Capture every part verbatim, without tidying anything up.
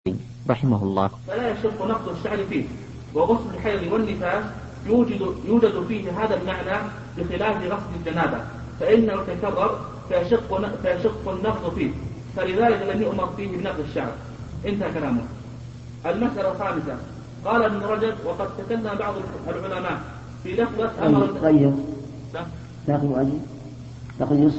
رحمه الله. فلا يشق نقض الشعر فيه، وغسل الحيض والنفاس يوجد, يوجد فيه هذا المعنى بخلاف غسل الجنابة، فإنه تكرر فيشق, فيشق النقض فيه، فلذلك لم يؤمر فيه بنقض الشعر. انتهى كلامه. المسألة الخامسة، قال ابن رجب: وقد تكلم بعض العلماء في لفظة أمر غير تاخذ أجل تاخذ نصف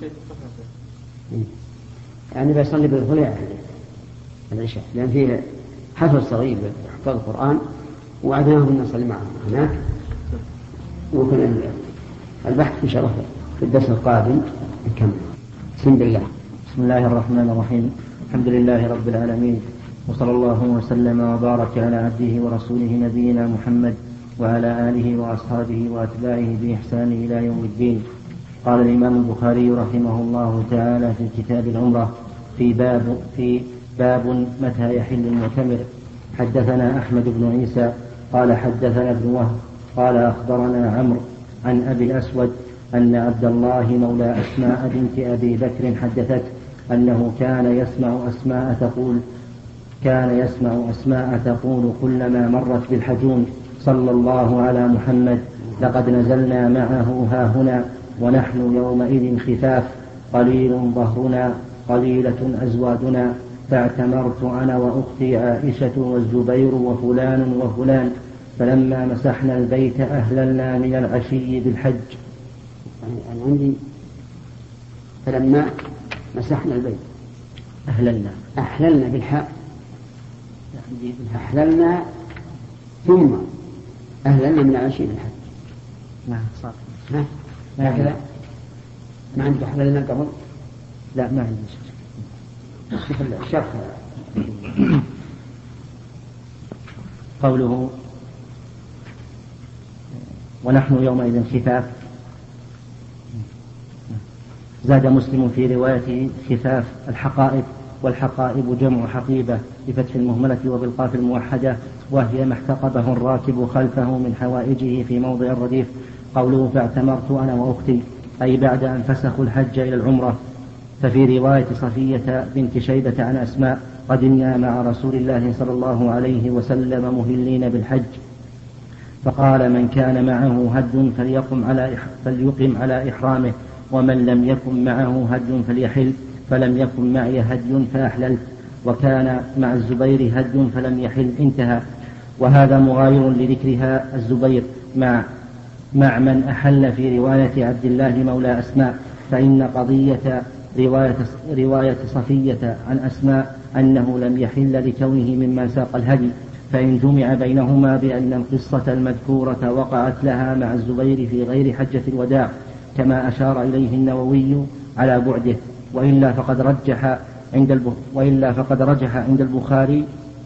يعني بيصلي بالضلع العشاء، لأن فيه حفل صغير حفظ القرآن وعدناهم نصلي معهم هناك. ممكن البحث إن شاء الله في الدرس القادم نكمل. بسم الله. بسم الله الرحمن الرحيم. الحمد لله رب العالمين، وصلى الله وسلم وبارك على عبده ورسوله نبينا محمد وعلى آله وأصحابه وأتباعه بإحسان إلى يوم الدين. قال الإمام البخاري رحمه الله تعالى في كتاب العمرة في باب في باب متى يحل المعتمر. حدثنا أحمد بن عيسى قال حدثنا ابن وهب قال أخبرنا عمرو عن أبي الأسود أن عبد الله مولى أسماء بنت أبي بكر حدثت أنه كان يسمع أسماء تقول كان يسمع أسماء تقول كلما مرت بالحجون: صلى الله على محمد، لقد نزلنا معه هاهنا ونحن يومئذ خفاف، قليل ظهرنا قليلة أزوادنا، فاعتمرت أنا وأختي عائشة والزبير وفلان وفلان، فلما مسحنا البيت أهللنا من العشي بالحج. أنا عندي فلما مسحنا البيت أهللنا أحللنا بالحاء أحللنا ثم أهللنا من العشي بالحج. نعم صح. ها هكذا. ما عندك أحللنا قبل؟ لا ما عندي شوف الشرح. قوله ونحن يومئذ خفاف، زاد مسلم في روايته خفاف الحقائب، والحقائب جمع حقيبة بفتح المهملة وبالقاف الموحدة، وهي ما احتقبه الراكب خلفه من حوائجه في موضع الرديف. قوله فاعتمرت أنا وأختي أي بعد أن فسخوا الحج إلى العمرة. ففي رواية صفية بنت شيبة عن أسماء: قدمنا مع رسول الله صلى الله عليه وسلم مهلين بالحج، فقال: من كان معه هد فليقم على فليقم على إحرامه، ومن لم يكن معه هد فليحل، فلم يكن معي هد فأحللت، وكان مع الزبير هد فلم يحل. انتهى. وهذا مغاير لذكرها الزبير مع مع من أحل في رواية عبد الله مولى أسماء، فإن قضية رواية, رواية صفية عن أسماء أنه لم يحل لكونه مما ساق الهدي، فإن جمع بينهما بأن القصة المذكورة وقعت لها مع الزبير في غير حجة الوداع كما أشار إليه النووي على بعده، وإلا فقد رجح عند وإلا فقد رجح عند البخاري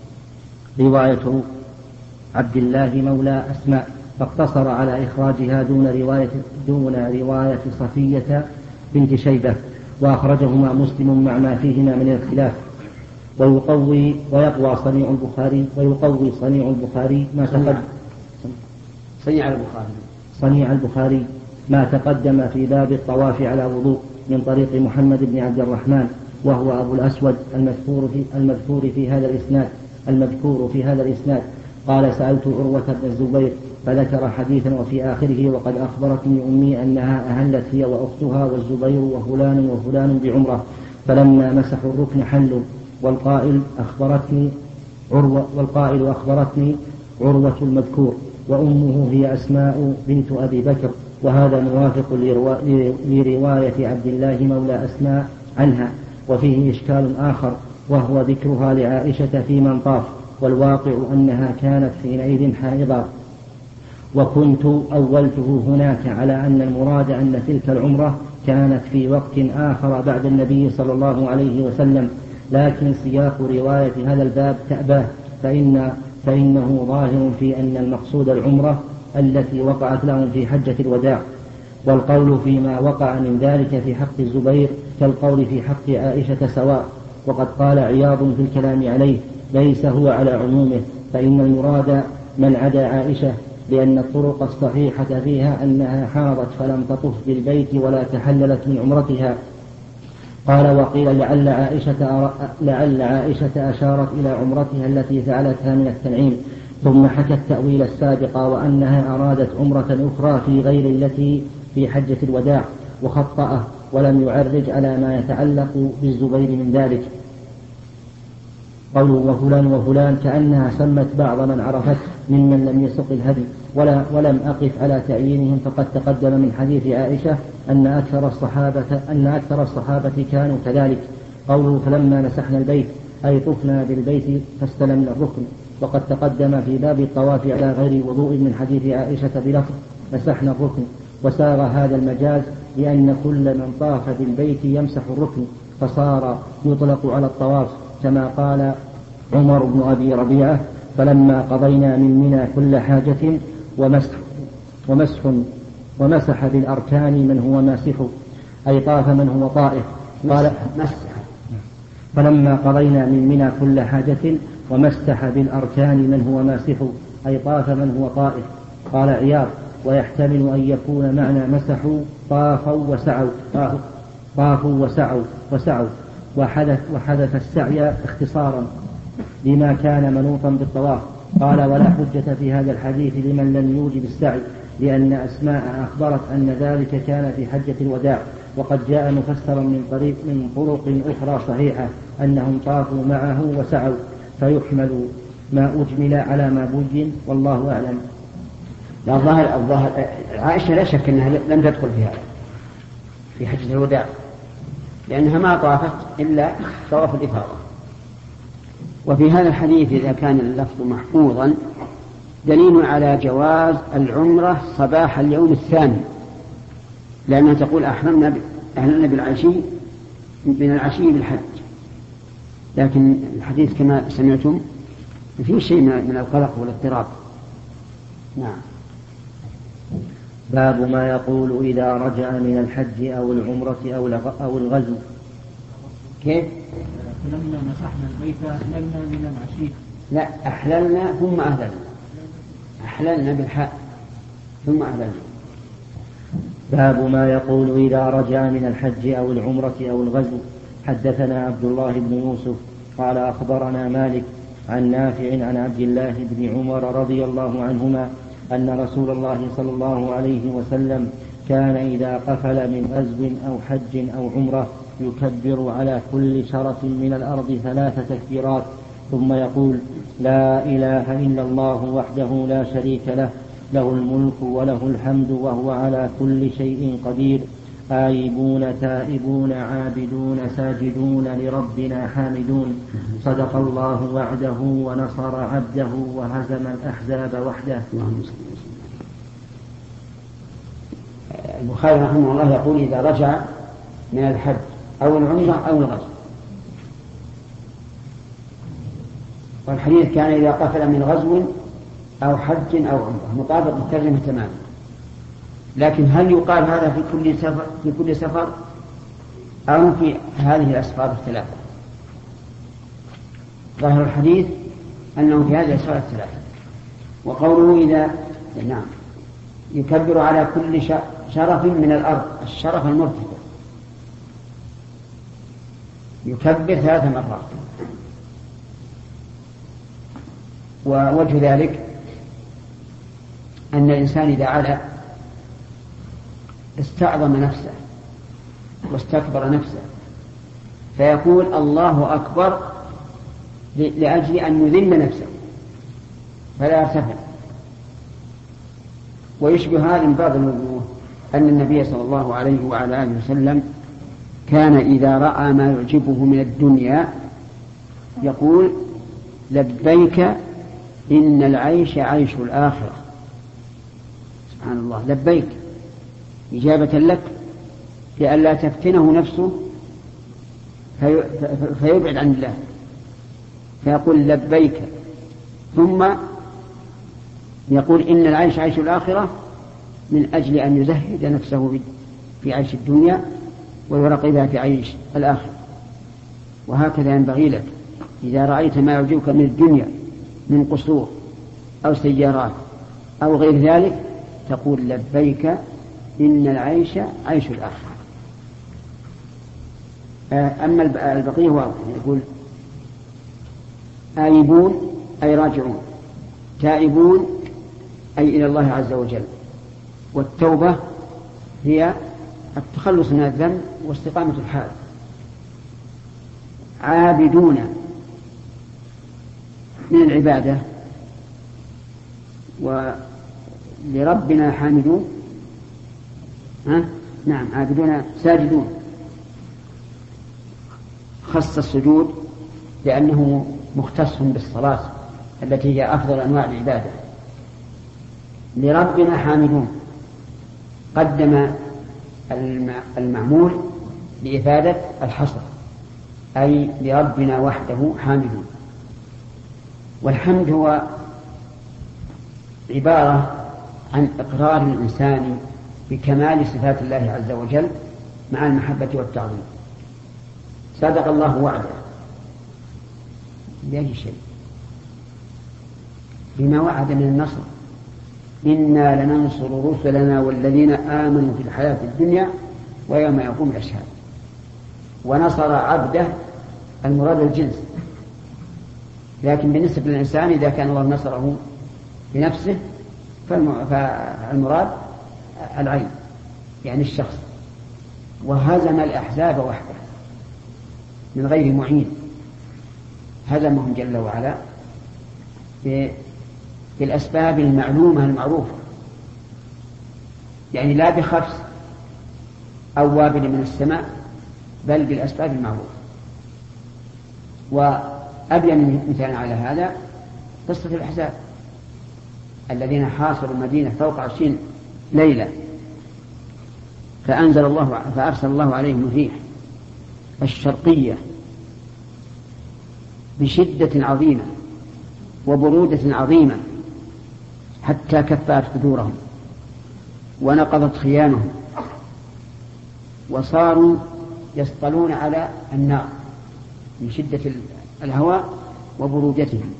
رواية عبد الله مولى أسماء، فاقتصر على إخراجها دون رواية دون رواية صفية بنت شيبة، وأخرجهما مسلم مع ما فيهما من الاختلاف. ويقوي ويقوى صنيع البخاري ويقوي صنيع البخاري ما تقدم صنيع البخاري صنيع البخاري ما تقدم في باب الطواف على وضوء من طريق محمد بن عبد الرحمن، وهو أبو الأسود المذكور في المذكور في هذا الإسناد المذكور في هذا الإسناد قال: سألت عروة بن الزبير فذكر حديثا وفي آخره: وقد أخبرتني أمي أنها أهلت هي وأختها والزبير وفلان وفلان بعمرة، فلما مسحوا الركن حلوا. والقائل أخبرتني عروة والقائل أخبرتني عروة المذكور، وأمه هي أسماء بنت أبي بكر، وهذا موافق لرواية عبد الله مولى أسماء عنها. وفيه إشكال آخر وهو ذكرها لعائشة في من طاف، والواقع أنها كانت حينئذ حائضا، وكنت أولته هناك على أن المراد أن تلك العمرة كانت في وقت آخر بعد النبي صلى الله عليه وسلم، لكن سياق رواية هذا الباب تأباه، فإن فإنه ظاهر في أن المقصود العمرة التي وقعت لهم في حجة الوداع، والقول فيما وقع من ذلك في حق الزبير كالقول في حق عائشة سواء. وقد قال عياض في الكلام عليه: ليس هو على عمومه، فإن المراد من عدا عائشة، لأن الطرق الصحيحة فيها أنها حاضت فلم تطف بالبيت ولا تحللت من عمرتها، قال وقيل لعل عائشة, لعل عائشة أشارت إلى عمرتها التي فعلتها من التنعيم، ثم حكى التأويل السابق وأنها أرادت عمرة أخرى في غير التي في حجة الوداع، وخطأه ولم يعرج على ما يتعلق بالزبير من ذلك. قوله وفلان وفلان كأنها سمت بعض من عرفت ممن لم يسق الهدي، ولا ولم أقف على تعيينهم، فقد تقدم من حديث عائشة أن أكثر الصحابة أن أكثر الصحابة كانوا كذلك. قوله فلما مسحنا البيت أي طفنا بالبيت فاستلمنا الركن، وقد تقدم في باب الطواف على غير وضوء من حديث عائشة بلفظ مسحنا الركن، وسار هذا المجاز لأن كل من طاف بالبيت يمسح الركن، فصار يطلق على الطواف، كما قال عمر بن أبي ربيعة فلما قضينا من منى كل حاجة ومسح ومسح ومسح بالأركان من هو ماسح أي طاف من هو طائف. قال مسح فلما قضينا من منى كل حاجة ومسح بالأركان من هو ماسح أي طاف من هو طائف. قال عياض ويحتمل أن يكون معنى مسحوا طافوا وسعوا طافوا وسعوا وسعوا وحدث, وحدث السعي اختصارا لما كان منوطا بالطواف. قال ولا حجة في هذا الحديث لمن لم يوجب السعي، لأن أسماء أخبرت أن ذلك كان في حجة الوداع، وقد جاء مفسرا من طريق من طرق أخرى صحيحة أنهم طافوا معه وسعوا، فيحمل ما أجمل على ما بين، والله أعلم. الظاهر الظاهر عائشة لا شك أنها لم تدخل فيها في حجة الوداع، لأنها ما طافت إلا طواف الإفاضة. وفي هذا الحديث إذا كان اللفظ محفوظا دليل على جواز العمرة صباح اليوم الثاني، لأنها تقول أحرمنا أهلنا بالعشي من العشي بالحج، لكن الحديث كما سمعتم فيه شيء من القلق والاضطراب. نعم. باب ما يقول إذا رجع من الحج أو العمرة أو الغزو. كيف؟ فلما مسحنا البيت أحللنا من العشي. لا، أحللنا ثم أهللنا، أحللنا بالحاء ثم أهللنا. باب ما يقول إذا رجع من الحج أو العمرة أو الغزو. حدثنا عبد الله بن يوسف قال أخبرنا مالك عن نافع عن عبد الله بن عمر رضي الله عنهما أن رسول الله صلى الله عليه وسلم كان إذا قفل من غزو أو حج أو عمرة يكبر على كل شرف من الأرض ثلاث تكبيرات، ثم يقول لا إله إلا الله وحده لا شريك له، له الملك وله الحمد وهو على كل شيء قدير، آيبون تائبون عابدون ساجدون لربنا حامدون، صدق الله وعده ونصر عبده وهزم الأحزاب وحده. البخاري رحمه الله يقول إذا رجع من الحج أو العمرة أو الغزو، والحديث كان إذا قفل من غزو أو حج أو عمرة، مطابق الترجمة تماما. لكن هل يقال هذا في كل سفر في كل سفر أو في هذه الأسفار الثلاثة؟ ظاهر الحديث أنه في هذه الأسفار الثلاثة. وقوله إذا نعم يكبر على كل شرف من الأرض، الشرف المرتفع يكبر ثلاث مرات. ووجه ذلك أن الإنسان إذا علا استعظم نفسه واستكبر نفسه، فيقول الله أكبر لأجل أن يذل نفسه فلا يرتفع. ويشبه هذا من بعض الوجوه أن النبي صلى الله عليه وعلى آله وسلم كان إذا رأى ما يعجبه من الدنيا يقول لبيك إن العيش عيش الآخرة. سبحان الله، لبيك إجابة لك لئلا تفتنه نفسه في فيبعد عن الله، فيقول لبيك، ثم يقول إن العيش عيش الآخرة من أجل أن يزهد نفسه في عيش الدنيا ويرقبها في عيش الآخرة. وهكذا ينبغي لك إذا رأيت ما يعجبك من الدنيا من قصور أو سيارات أو غير ذلك تقول لبيك إن العيش عيش الآخرة. أما البقية واضح، يقول آيبون أي راجعون، تائبون أي إلى الله عز وجل، والتوبة هي التخلص من الذنب واستقامة الحال. عابدون من العبادة، ولربنا حامدون. ها؟ نعم، عابدون ساجدون. خص السجود لأنه مختص بالصلاة التي هي أفضل أنواع العبادة. لربنا حامدون، قدم المعمول لإفادة الحصر، أي لربنا وحده حامدون. والحمد هو عبارة عن إقرار الإنسان بكمال صفات الله عز وجل مع المحبة والتعظيم. صدق الله وعده بأي شيء، بما وعد من النصر، إنا لننصر رسلنا والذين آمنوا في الحياة الدنيا ويوم يقوم الأشهاد. ونصر عبده المراد الجنس، لكن بالنسبة للإنسان إذا كان الله نصره بنفسه فالمراد العين، يعني الشخص. وهزم الأحزاب وحده من غير معين، هزمهم جل وعلا بالأسباب المعلومة المعروفة، يعني لا بخفس أو وابل من السماء، بل بالأسباب المعروفة. وأبين مثال على هذا قصة الأحزاب الذين حاصروا المدينة فوق عشرين ليلة، فأنزل الله فأرسل الله عليهم الريح الشرقية بشدة عظيمة وبرودة عظيمة حتى كفأت قدورهم ونقضت خيامهم، وصاروا يسطلون على النار من شدة الهواء وبرودتهم.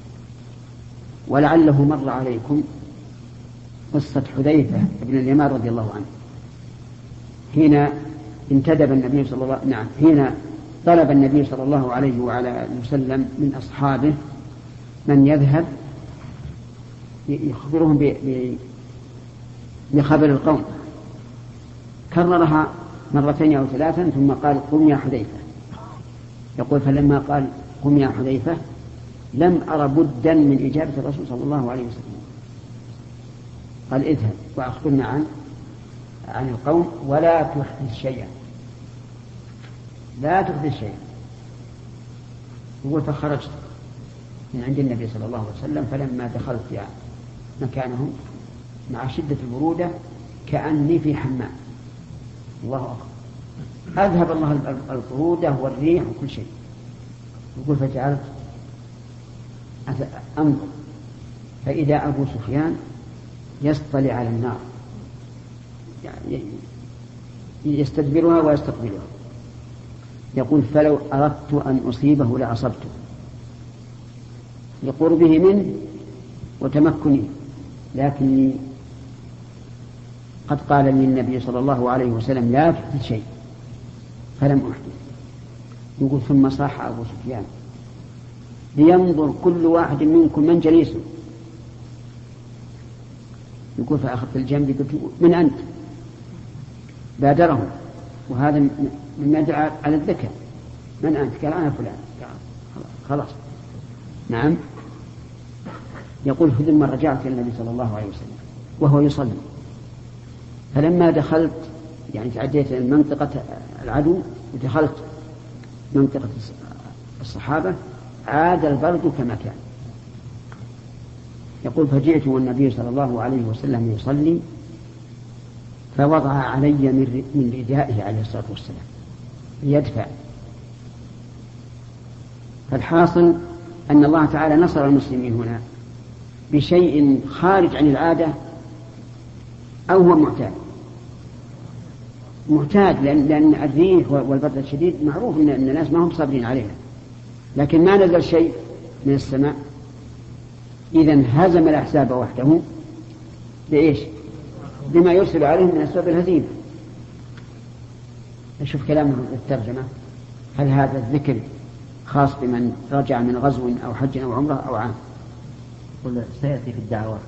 ولعله مر عليكم قصة حذيفة بن اليمان رضي الله عنه، حين انتدب النبي صلى الله نعم حين طلب النبي صلى الله عليه وعلى وسلم من أصحابه من يذهب يخبرهم بخبر القوم، كررها مرتين أو ثلاثا ثم قال قم يا حذيفة. يقول فلما قال قم يا حذيفة لم أر بدا من إجابة الرسول صلى الله عليه وسلم، قال اذهب وأخبرنا عن عن القوم ولا تحدث شيئا، لا تحدث شيئا. يقول فخرجت من عند النبي صلى الله عليه وسلم، فلما دخلت يعني مكانهم مع شدة البرودة كأني في حمام. الله أكبر، أذهب الله البرودة والريح وكل شيء. يقول فجعلت أنظر فإذا أبو سفيان يصطلع على النار، يعني يستدبرها ويستقبلها. يقول فلو أردت أن أصيبه لأصبته لقربه منه وتمكنه، لكني قد قال لي النبي صلى الله عليه وسلم لا تحدث شيء فلم أحدث. يقول ثم صاح أبو سفيان لينظر كل واحد منكم من جليسه. يقول فأخذت الجنب قلت من أنت؟ بادره، وهذا مما يدعى على الذكاء. من أنت؟ قال أنا فلان. خلاص نعم. يقول ثم رجعت إلى النبي صلى الله عليه وسلم وهو يصلي، فلما دخلت يعني تعديت منطقة العدو ودخلت منطقة الصحابة عاد البرد كما كان. يقول فجئت والنبي صلى الله عليه وسلم يصلي فوضع علي من ردائه عليه الصلاة والسلام ليدفع. فالحاصل أن الله تعالى نصر المسلمين هنا بشيء خارج عن العادة أو هو معتاد معتاد لأن, لأن الريح والبرد الشديد معروف أن الناس ما هم صابرين عليها، لكن ما نزل شيء من السماء. إذن هزم الأحزاب وحده بإيش؟ بما يرسل عليهم من أسباب الهزيمة. نشوف كلامه الترجمة. هل هذا الذكر خاص بمن رجع من غزو أو حج أو عمرة أو عام؟ قل سيأتي في الدعوات.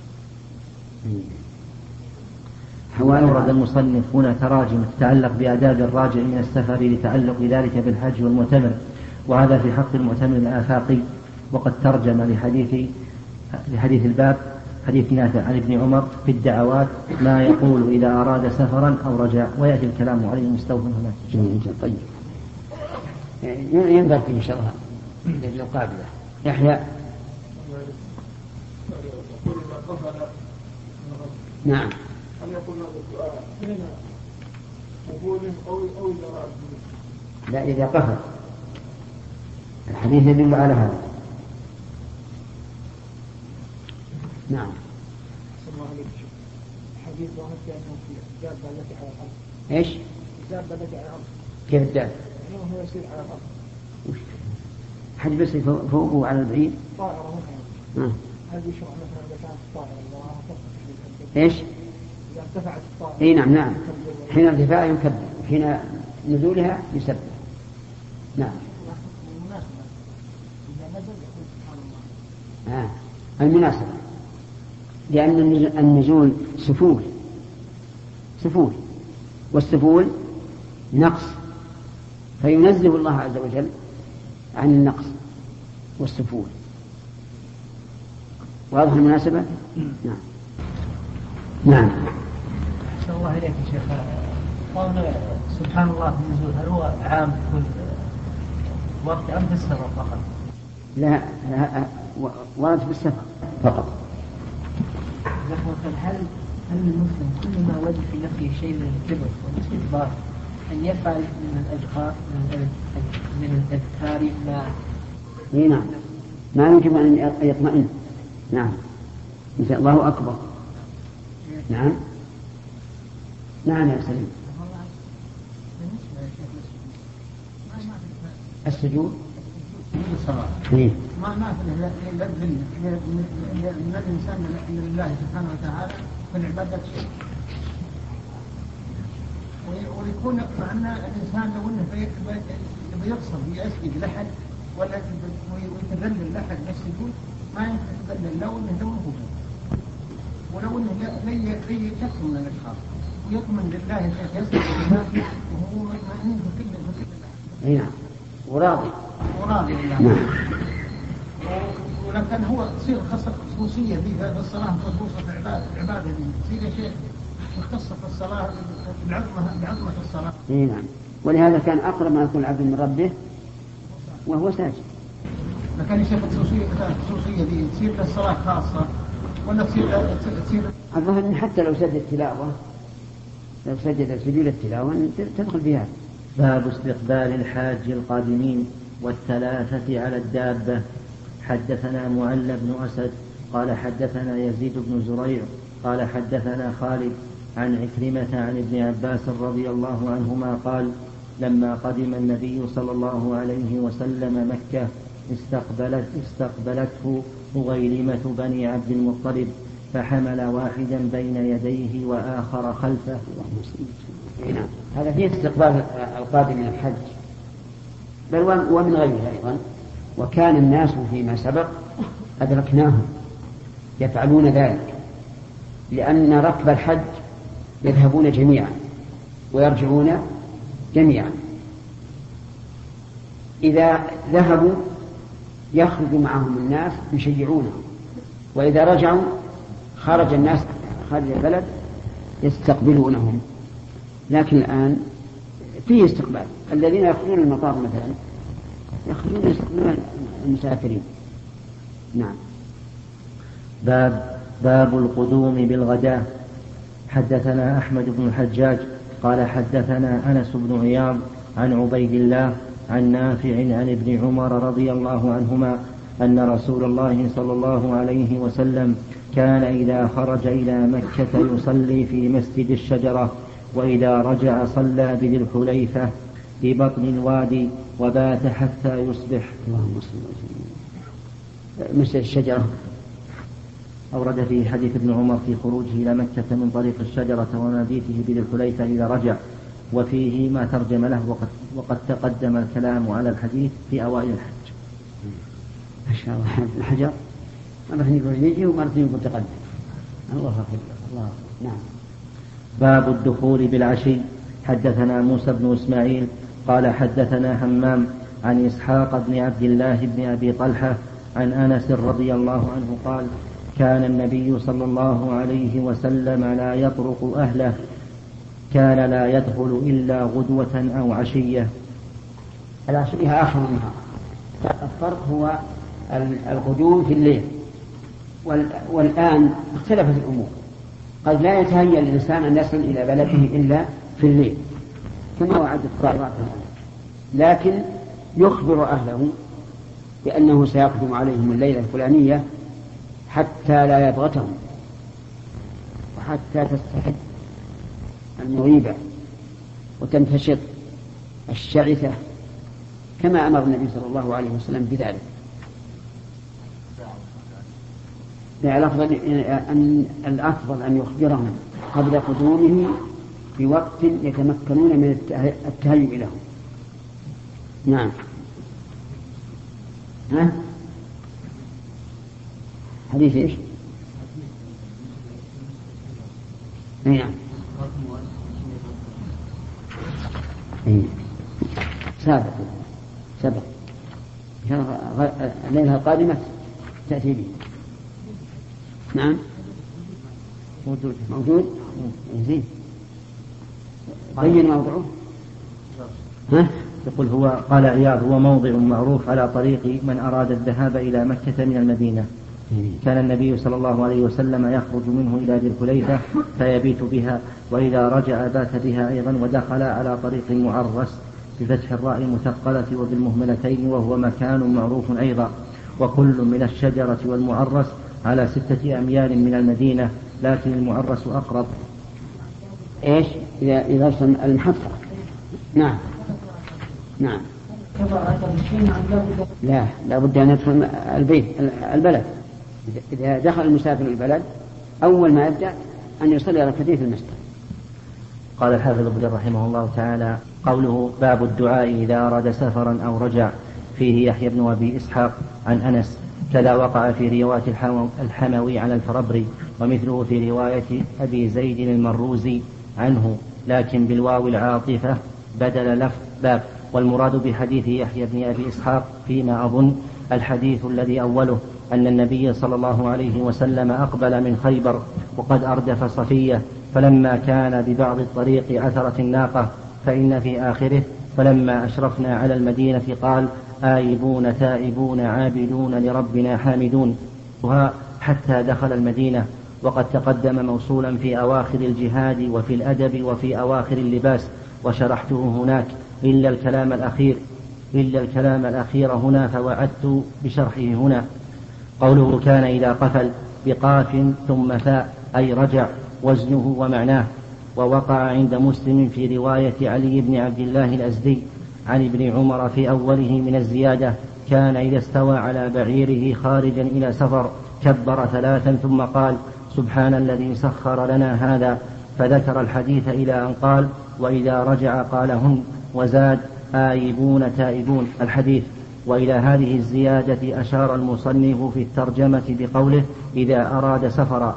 أورد المصنف هنا تراجم تتعلق بآداب الراجع من السفر لتعلق ذلك بالحج والمعتمر، وهذا في حق المعتمر الآفاقي. وقد ترجم لحديث لحديث الباب حديث نافع عن ابن عمر في الدعوات ما يقول إذا أراد سفرا أو رجع، ويأتي الكلام عليه مستوفى هناك. طيب ينظر فيه إن شاء الله للقابلة. يحيى. نعم. هل يقول هنا قبول أو أو إذا رأى؟ لا، إذا قفل. الحديث يدل على هذا. نعم. صلى الله عليه وسلم. حديث واحد كأنه في الدابة التي على الأرض. إيش؟ الدابة التي على الأرض. كيف الدابة؟ يعني هو يسير على الأرض. حد بس فوق وعلى البعيد؟ طائرة مثلا. هل يشرع مثلا إذا كانت الطائرة وراها فوق؟ إيش؟ إذا ارتفعت الطائرة. إيه نعم نعم. حين ارتفاعها يكبر، حين نزولها يسبح. نعم. المناسبة إذا نزل يقول سبحان الله. آه. المناسبة، لأن النزول سفول سفول والسفول نقص، فينزه الله عز وجل عن النقص والسفول. واضح المناسبة؟ نعم. نعم. أحسن الله إليك يا شيخ. قولنا سبحان الله في النزول هل هو عام في كل وقت أم في السفر فقط؟ لا, لا ورد في السفر فقط. هل هل المسلم كل ما وجد في نفسه شيء من الكبر والاستكبار أن يفعل من الأذكار من الأذكار ما؟ إيه نعم، ما يمكن أن يطمئن. نعم، مثل الله أكبر. نعم نعم يا سليم. السجود إيه؟ ما ما في إلا إن الإنسان لله سبحانه وتعالى من عبادة شيء، ويكون مع أن الإنسان لو إنه بيقصر يسجد لحد ولا ويتذلل لحد بالسجود ما ينفع يتذلل لو إنه دونه ولو إنه لي لي شخص من الأشخاص ويطمن لله الشيخ يسجد لله وهو مطمئن بكل بكل الله. نعم وراضي وراضي لله. نعم. ولكن هو تصير خصوصية في الصلاة خصوصة في العبادة دي تصير شيء مختصة في الصلاة بعظمة بعظمة الصلاة. نعم، ولهذا كان أقرب ما يكون العبد من ربه وهو ساجد. لكن يا شيخ خصوصية خصوصية دي تصير للصلاة خاصة ولا تصير تصير؟ الظاهر إن حتى لو سجد التلاوة لو سجد سجود التلاوة تدخل فيها. باب استقبال الحاج القادمين والثلاثة على الدابة. حدثنا معل بن أسد قال حدثنا يزيد بن زريع قال حدثنا خالد عن عكرمة عن ابن عباس رضي الله عنهما قال لما قدم النبي صلى الله عليه وسلم مكة استقبلت استقبلته مغيلمة بني عبد المطلب فحمل واحدا بين يديه وآخر خلفه. نعم. هذا فيه استقبال القادم من الحج بل ومن غيره أيضا، وكان الناس فيما سبق أدركناهم يفعلون ذلك، لأن ركب الحج يذهبون جميعا ويرجعون جميعا. إذا ذهبوا يخرج معهم الناس يشجعونهم، وإذا رجعوا خرج الناس خارج البلد يستقبلونهم. لكن الآن فيه استقبال، الذين يخرجون المطار مثلا يخرجون يستقبلون المسافرين. نعم. باب باب القدوم بالغداة. حدثنا أحمد بن الحجاج قال حدثنا أنس بن عياض عن عبيد الله عن نافع عن ابن عمر رضي الله عنهما أن رسول الله صلى الله عليه وسلم كان إذا خرج إلى مكة يصلي في مسجد الشجرة، وإذا رجع صلى بذي الحليفة في بطن الوادي وبات حتى يصبح. اللهم صل وسلم. مسجد الشجرة أورد في حديث ابن عمر في خروجه إلى مكة من طريق الشجرة ومبيته بذي الحليفة إذا رجع، وفيه ما ترجم له وقد وقد تقدم الكلام على الحديث في أوائل الحج. ما شاء الله الحجر مرة يقول يجي ومرة يقول تقدم. الله أكبر الله. نعم. باب الدخول بالعشي. حدثنا موسى بن إسماعيل قال حدثنا همام عن إسحاق بن عبد الله بن أبي طلحة عن أنس رضي الله عنه قال كان النبي صلى الله عليه وسلم لا يطرق أهله، كان لا يدخل إلا غدوة أو عشية. العشية آخر النهار. الفرق هو الغدو في الليل، والآن اختلفت الأمور، قد لا يتهيأ الإنسان أن يصل إلى بلده إلا في الليل كما وعدت قائرات، لكن يخبر أهله بأنه سيقدم عليهم الليلة الفلانية حتى لا يضغطهم وحتى تستحد المغيبة وتنتشط الشعثة كما أمر النبي صلى الله عليه وسلم بذلك. الأفضل أن الأفضل أن يخبرهم قبل قدومه بوقت يتمكنون من التهيؤ له. نعم. ها؟ حديث إيش؟ نعم. سابق سبق الليلة القادمة تأتي به. نعم موجود موجود زين. بين موضعه. ها؟ يقول هو قال عياض هو موضع معروف على طريق من أراد الذهاب إلى مكة من المدينة. كان النبي صلى الله عليه وسلم يخرج منه إلى ذي الحليفة فيبيت بها، وإذا رجع بات بها أيضا، ودخل على طريق معرس بفتح الراء المثقلة وبالمهملتين، وهو مكان معروف أيضا. وكل من الشجرة والمعرس على ستة أميال من المدينة، لكن المعرس أقرب. إيش إذا إذا وصل المحطة. نعم نعم. لا لا بد أن يدخل البيت البلد. إذا دخل المسافر البلد أول ما يبدأ أن يصلي ركعتين في المسجد. قال الحافظ ابن رحمه الله تعالى قوله باب الدعاء إذا أراد سفرا أو رجع، فيه يحيى بن أبي إسحاق عن أنس، كذا وقع في رواية الحموي على الفربري، ومثله في رواية أبي زيد المروزي عنه لكن بالواو العاطفة بدل لفظ باب. والمراد بحديث يحيى بن أبي إسحاق فيما أظن الحديث الذي أوله أن النبي صلى الله عليه وسلم أقبل من خيبر وقد أردف صفية، فلما كان ببعض الطريق عثرت الناقة، فإن في آخره فلما أشرفنا على المدينة قال آيبون تائبون عابدون لربنا حامدون، حتى دخل المدينة. وقد تقدم موصولا في أواخر الجهاد وفي الأدب وفي أواخر اللباس، وشرحته هناك إلا الكلام الأخير إلا الكلام الأخير هنا فوعدت بشرحه هنا. قوله كان إذا قفل بقاف ثم ثاء أي رجع وزنه ومعناه. ووقع عند مسلم في رواية علي بن عبد الله الأزدي عن ابن عمر في أوله من الزيادة كان إذا استوى على بعيره خارجا إلى سفر كبر ثلاثا ثم قال سبحان الذي سخر لنا هذا، فذكر الحديث إلى أن قال وإذا رجع قالهن، وزاد آيبون تائبون الحديث. وإلى هذه الزيادة أشار المصنف في الترجمة بقوله إذا أراد سفرا.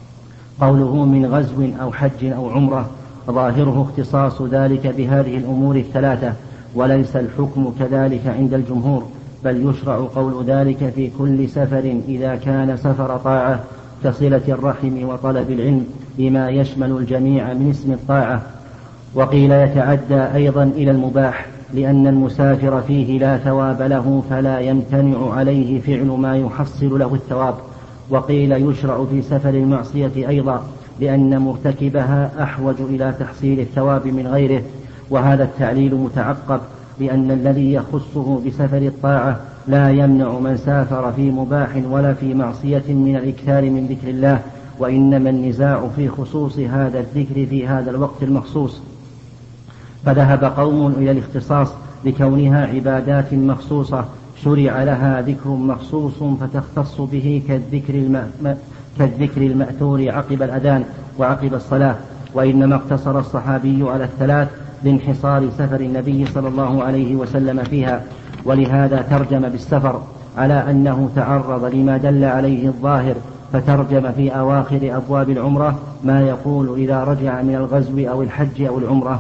قوله من غزو أو حج أو عمرة ظاهره اختصاص ذلك بهذه الأمور الثلاثة، وليس الحكم كذلك عند الجمهور، بل يشرع قول ذلك في كل سفر إذا كان سفر طاعة كصلة الرحم وطلب العلم بما يشمل الجميع من اسم الطاعة. وقيل يتعدى أيضا إلى المباح لأن المسافر فيه لا ثواب له فلا يمتنع عليه فعل ما يحصل له الثواب. وقيل يشرع في سفر المعصية أيضا لأن مرتكبها أحوج إلى تحصيل الثواب من غيره، وهذا التعليل متعقب لأن الذي يخصه بسفر الطاعة لا يمنع من سافر في مباح ولا في معصية من الإكثار من ذكر الله، وإنما النزاع في خصوص هذا الذكر في هذا الوقت المخصوص. فذهب قوم إلى الاختصاص لكونها عبادات مخصوصة شرع لها ذكر مخصوص فتختص به كالذكر, الم... كالذكر المأثور عقب الأذان وعقب الصلاة، وإنما اقتصر الصحابي على الثلاث لانحصار سفر النبي صلى الله عليه وسلم فيها، ولهذا ترجم بالسفر على أنه تعرض لما دل عليه الظاهر، فترجم في أواخر أبواب العمرة ما يقول إذا رجع من الغزو أو الحج أو العمرة.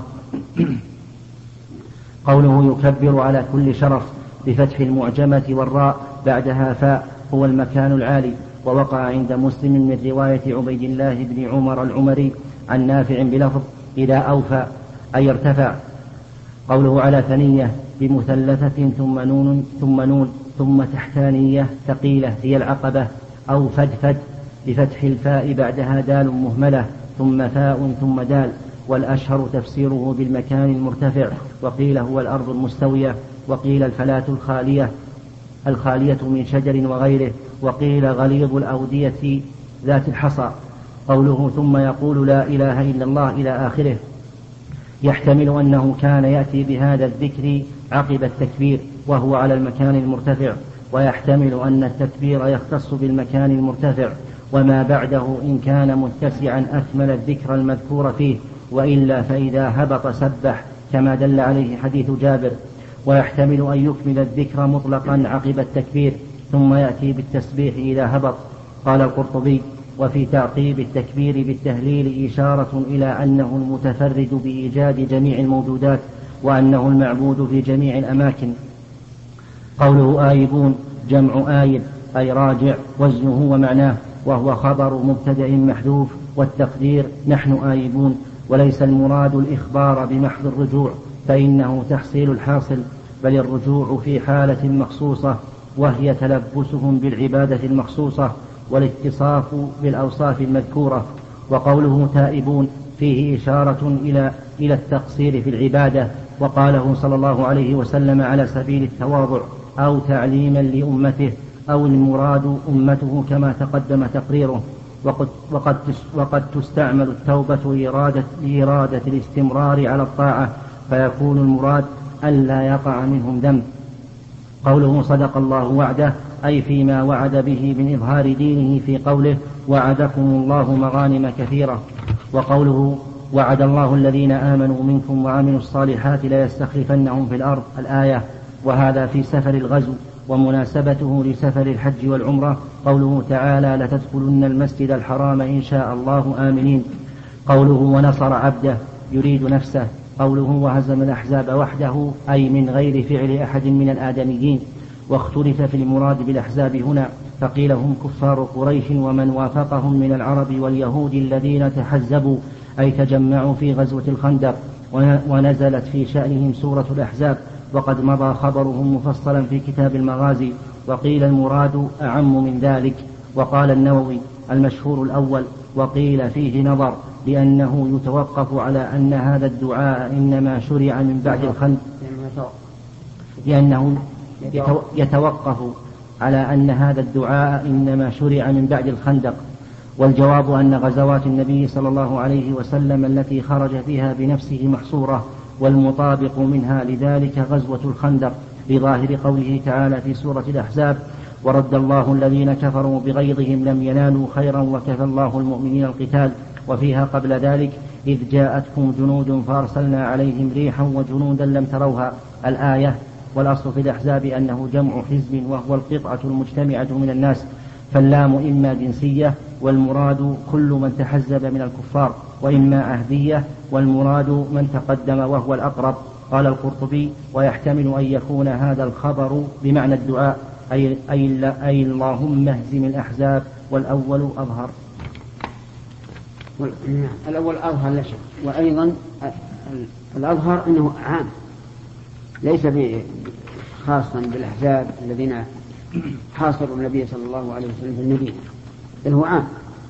قوله يكبر على كل شرف بفتح المعجمة والراء بعدها فاء هو المكان العالي، ووقع عند مسلم من رواية عبيد الله بن عمر العمري عن نافع بلفظ إذا أوفى أي ارتفع. قوله على ثنية بمثلثة ثم نون ثم نون ثم تحتانية ثقيلة هي العقبة، أو فدفد بفتح الفاء بعدها دال مهملة ثم فاء ثم دال، والأشهر تفسيره بالمكان المرتفع، وقيل هو الأرض المستوية، وقيل الفلاة الخالية الخالية من شجر وغيره، وقيل غليظ الأودية ذات الحصى. قوله ثم يقول لا إله إلا الله إلى آخره يحتمل أنه كان يأتي بهذا الذكر عقب التكبير وهو على المكان المرتفع، ويحتمل أن التكبير يختص بالمكان المرتفع، وما بعده إن كان متسعا أكمل الذكر المذكور فيه، وإلا فإذا هبط سبح كما دل عليه حديث جابر. ويحتمل أن يكمل الذكر مطلقا عقب التكبير ثم يأتي بالتسبيح إذا هبط. قال القرطبي وفي تعقيب التكبير بالتهليل إشارة إلى أنه المتفرد بإيجاد جميع الموجودات، وأنه المعبود في جميع الأماكن. قوله آيبون جمع آيب أي راجع وزنه ومعناه، وهو خبر مبتدأ محذوف، والتقدير نحن آيبون، وليس المراد الإخبار بمحض الرجوع فإنه تحصيل الحاصل، بل الرجوع في حالة مخصوصة وهي تلبسهم بالعبادة المخصوصة والاتصاف بالأوصاف المذكورة. وقوله تائبون فيه إشارة إلى إلى التقصير في العبادة، وقاله صلى الله عليه وسلم على سبيل التواضع أو تعليما لأمته، أو المراد أمته كما تقدم تقريره. وقد, وقد, وقد تستعمل التوبة إرادة, إرادة الاستمرار على الطاعة، فيكون المراد ألا يقع منهم ذنب. قوله صدق الله وعده أي فيما وعد به من إظهار دينه في قوله وعدكم الله مغانم كثيرة. وقوله وعد الله الذين آمنوا منكم وعملوا الصالحات ليستخلفنهم في الأرض الآية، وهذا في سفر الغزو، ومناسبته لسفر الحج والعمرة قوله تعالى لتدخلن المسجد الحرام إن شاء الله آمنين. قوله ونصر عبده يريد نفسه. قوله وهزم الأحزاب وحده أي من غير فعل أحد من الآدميين. واختلف في المراد بالأحزاب هنا، فقيل هم كفار قريش ومن وافقهم من العرب واليهود الذين تحزبوا أي تجمعوا في غزوة الخندق، ونزلت في شأنهم سورة الأحزاب، وقد مضى خبرهم مفصلا في كتاب المغازي. وقيل المراد أعم من ذلك. وقال النووي المشهور الأول، وقيل فيه نظر لأنه يتوقف على أن هذا الدعاء إنما شرع من بعد الخندق، لأنه يتوقف على أن هذا الدعاء إنما شرع من بعد الخندق. والجواب أن غزوات النبي صلى الله عليه وسلم التي خرج فيها بنفسه محصورة، والمطابق منها لذلك غزوة الخندق، لظاهر قوله تعالى في سورة الأحزاب ورد الله الذين كفروا بغيظهم لم ينالوا خيرا وكفى الله المؤمنين القتال. وفيها قبل ذلك إذ جاءتكم جنود فأرسلنا عليهم ريحا وجنودا لم تروها الآية. والأصل في الأحزاب أنه جمع حزب وهو القطعة المجتمعة من الناس، فاللام إما جنسية والمراد كل من تحزب من الكفار، وإما عهدية والمراد من تقدم وهو الأقرب. قال القرطبي ويحتمل أن يكون هذا الخبر بمعنى الدعاء أي, أي, أي اللهم اهزم الأحزاب، والأول أظهر. الأول أظهر لا شك، وأيضا الأظهر أنه عام ليس خاصا بالأحزاب الذين حاصروا النبي صلى الله عليه وسلم في المدينة، بل هو عام.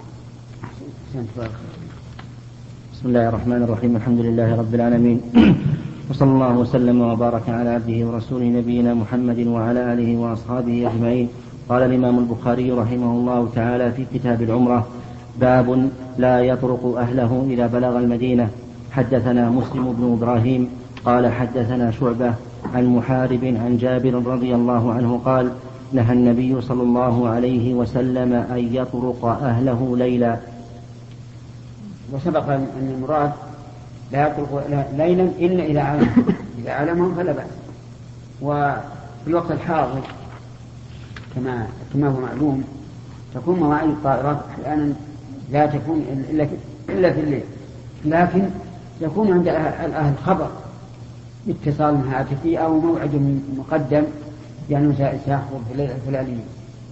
بسم الله الرحمن الرحيم، الحمد لله رب العالمين، وصلى الله وسلم وبارك على عبده ورسوله نبينا محمد وعلى آله وأصحابه أجمعين. قال الإمام البخاري رحمه الله تعالى في كتاب العمرة: باب لا يطرق أهله إذا بلغ المدينة. حدثنا مسلم بن إبراهيم قال حدثنا شعبة عن محارب عن جابر رضي الله عنه قال: نهى النبي صلى الله عليه وسلم أن يطرق أهله ليلا. وسبق أن المراد لا يطلق ليلا إلا إذا علمهم إذا علمهم فلا بأس. وفي الوقت الحاضر كما كما هو معلوم تكون مواعيد الطائرات أحيانا لا تكون إلا إلا في الليل، لكن يكون عند الأهل خبر اتصال هاتفي أو موعد مقدم يعني سيحضر في الليلة الفلانية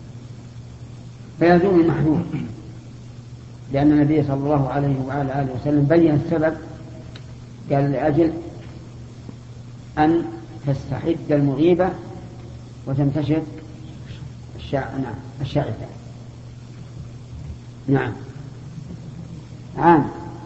فيزول المحذور، لأن النبي صلى الله عليه وعلى آله وسلم بين السبب، قال لأجل أن تستحد المغيبة وتنتشر الشائفة. نعم. عام.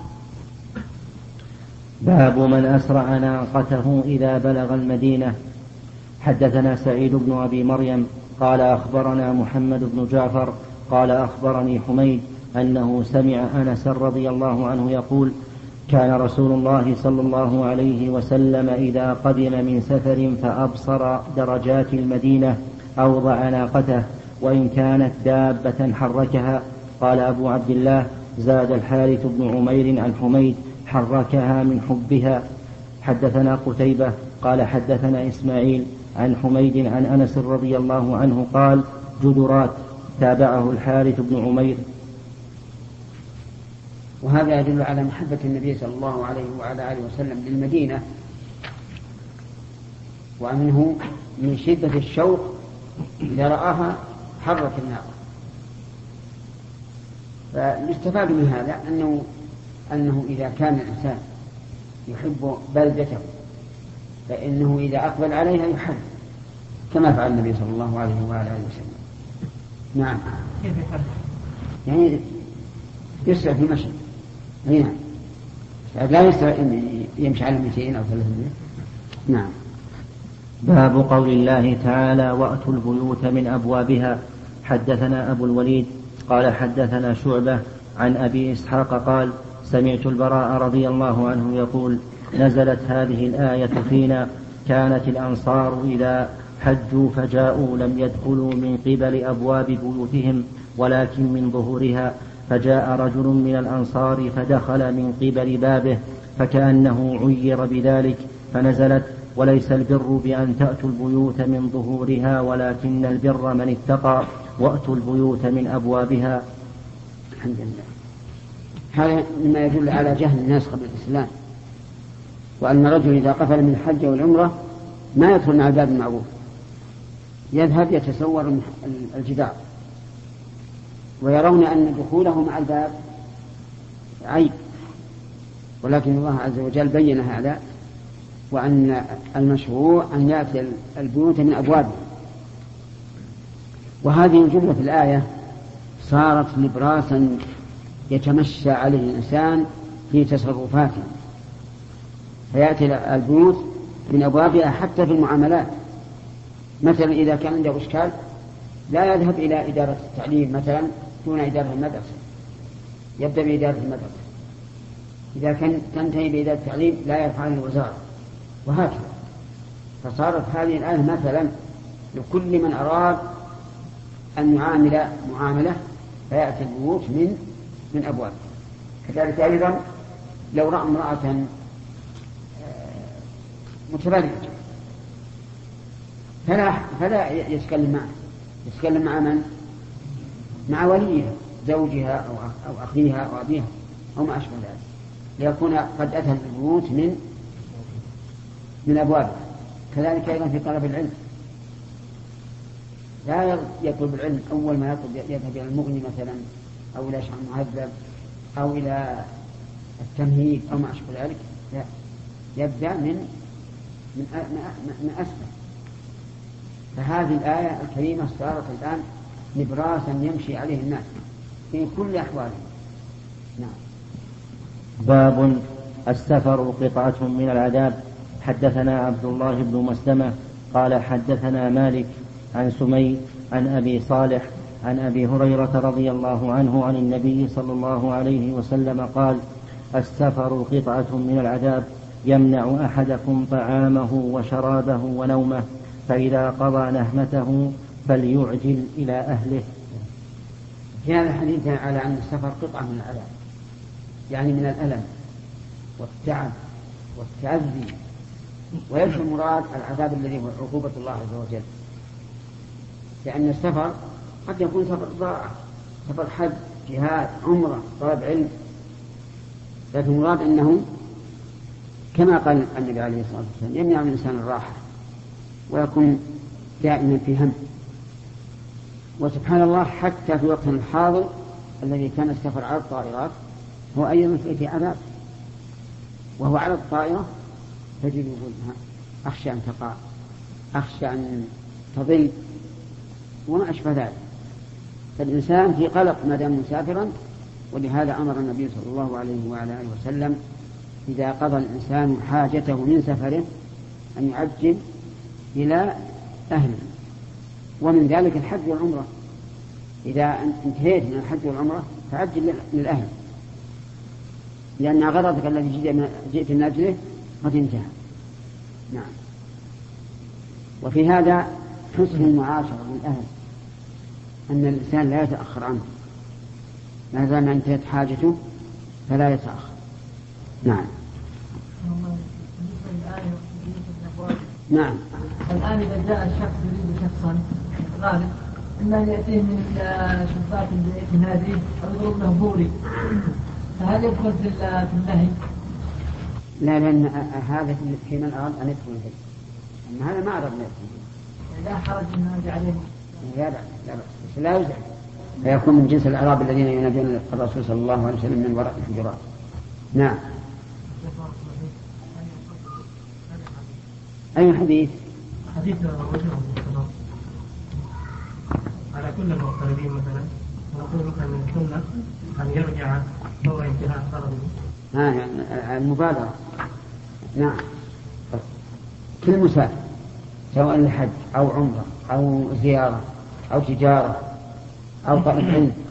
باب من أسرع ناقته إذا بلغ المدينة. حدثنا سعيد بن أبي مريم قال أخبرنا محمد بن جعفر قال أخبرني حميد أنه سمع أنس رضي الله عنه يقول كان رسول الله صلى الله عليه وسلم إذا قدم من سفر فأبصر درجات المدينة أوضع ناقته وإن كانت دابة حركها. قال أبو عبد الله زاد الحارث بن عمير عن حميد حركها من حبها. حدثنا قتيبة قال حدثنا إسماعيل عن حميد عن أنس رضي الله عنه قال جدرات. تابعه الحارث بن عمير. وهذا يدل على محبة النبي صلى الله عليه وعلى آله وسلم للمدينة، وأنه من شدة الشوق إذا رآها حرك الناقة. فيستفاد من هذا أنه, أنه إذا كان الإنسان يحب بلدته فإنه إذا أقبل عليها يحب كما فعل النبي صلى الله عليه وعلى آله وسلم. نعم. كيف يحب؟ يعني يسرع في مشي. نعم. لا يسرع يمشي على مئتين أو ثلاثمائة. نعم. باب قول الله تعالى وأتوا البيوت من أبوابها. حدثنا أبو الوليد قال حدثنا شعبة عن أبي إسحاق قال سمعت البراء رضي الله عنه يقول نزلت هذه الآية فينا كانت الأنصار إذا حجوا فجاءوا لم يدخلوا من قبل أبواب بيوتهم ولكن من ظهورها، فجاء رجل من الأنصار فدخل من قبل بابه فكأنه عير بذلك فنزلت وليس البر بأن تأتوا البيوت من ظهورها ولكن البر من اتقى وأتوا البيوت من أبوابها. الحمد لله. هذا مما يدل على جهل الناس قبل الإسلام، وأن الرجل إذا قفل من الحج والعمرة ما يدخل مع الباب المعروف، يذهب يتسور الجدار، ويرون أن دخوله مع الباب عيب، ولكن الله عز وجل بين هذا، وأن المشروع أن يأتي البيوت من أبوابه. وهذه الجملة في الآية صارت نبراسا يتمشى عليه الإنسان في تصرفاته، فيأتي البيوت من أبوابها حتى في المعاملات. مثلا إذا كان عنده إشكال لا يذهب إلى إدارة التعليم مثلا دون إدارة المدرسة، يبدأ بإدارة المدرسة. إذا كان تنتهي بإدارة التعليم لا يرفع عنه الوزارة، وهكذا. فصارت هذه الآية مثلا لكل من أراد أن يعامل معاملة فيأتي البيوت من من أبواب. كذلك أيضا لو رأى امرأة متبرجة فلا فلا يتكلم معه، يتكلم مع من؟ مع وليها، زوجها أو أو أخيها أو أبيها أو ما أشبه ذلك، ليكون قد أتى البيوت من من أبوابها. كذلك أيضا في طلب العلم، لا يطلب العلم أول ما يطلب يذهب إلى المغني مثلا أو إلى شرح المهذب أو إلى التمهيد أو ما أشبه ذلك، لا، يبدأ من من من أسفل. فهذه الآية الكريمة صارت الآن نبراسا يمشي عليه الناس في كل أحوالهم. نعم. باب السفر قطعة من العذاب. حدثنا عبد الله بن مسلمة قال حدثنا مالك عن سمي عن أبي صالح عن أبي هريرة رضي الله عنه عن النبي صلى الله عليه وسلم قال السفر قطعة من العذاب يمنع أحدكم طعامه وشرابه ونومه، فإذا قضى نهمته فليعجل إلى أهله. في هذا الحديث على أن السفر قطعة من العذاب، يعني من الألم والتعب والتعذي، وليس المراد العذاب الذي هو عقوبة الله عز وجل، لأن السفر قد يكون سفر ضاعة، سفر حج، جهاد، عمرة، طلب علم، لكن المراد أنه كما قال النبي عليه الصلاة والسلام يمنع الإنسان الراحة ويكون دائما في هم. وسبحان الله حتى في وقت الحاضر الذي كان السفر على الطائرات هو أيضا في عذاب، وهو على الطائرة تجد يقول أخشى أن تقع، أخشى أن تضل وما أشبه ذلك. فالإنسان في قلق ما دام مسافرا، ولهذا أمر النبي صلى الله عليه وعلى آله وسلم إذا قضى الإنسان حاجته من سفره أن يعجل إلى أهله، ومن ذلك الحج والعمرة. إذا انتهيت من الحج والعمرة فعجل للأهل، لأن غرضك الذي جئت من أجله قد انتهى. نعم. وفي هذا حسن المعاشرة للأهل، أن الإنسان لا يتأخر عنه ما دام انتهت حاجته فلا يتأخر. نعم. نعم. الآن إذا جاء الشخص يريد شخصا غالب إما أن يأتيه من شباك البيت هذه أو يضرب له بوري، فهل يدخل في النهي؟ لا، لأن هذا في من أراد أن يدخل البيت، أما هذا ما أراد أن يدخل البيت. لا حرج أن نرجع عليه. لا بأس، لا بأس، لا يزعل، فيكون من جنس الأعراب الذين ينادون الرسول صلى الله عليه وسلم من وراء الحجرات. نعم. أي حديث؟ حديث رجل على كل المغتربين مثلا، ونقول مثلا من السنة أن يرجع فور انتهاء طلبه. ها يعني المبادرة. نعم. كل مسافر سواء لحج أو عمرة أو زيارة أو تجارة أو طلب علم